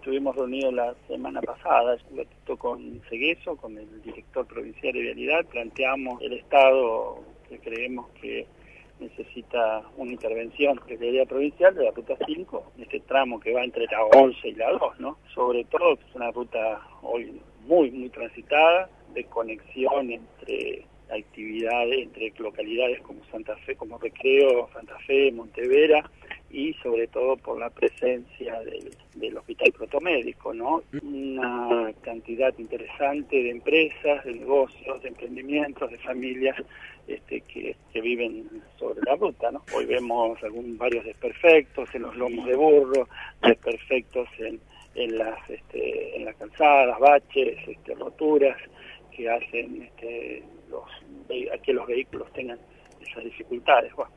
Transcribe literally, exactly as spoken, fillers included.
estuvimos reunidos la semana pasada, estuve con Segueso, con el director provincial de Vialidad, planteamos el estado que creemos que necesita una intervención de Vialidad Provincial de la Ruta cinco, en este tramo que va entre la once y la dos, ¿no? Sobre todo es una ruta hoy muy, muy transitada, de conexión entre actividades, entre localidades como Santa Fe, como Recreo, Santa Fe, Montevera, y sobre todo por la presencia del, del Hospital Protomédico, ¿no? Una cantidad interesante de empresas, de negocios, de emprendimientos, de familias este, que, que viven sobre la ruta, ¿no? Hoy vemos algún, varios desperfectos en los lomos de burro, desperfectos en, en las este, en las calzadas, baches, este, roturas que hacen este, los, que los vehículos tengan esas dificultades. Bueno,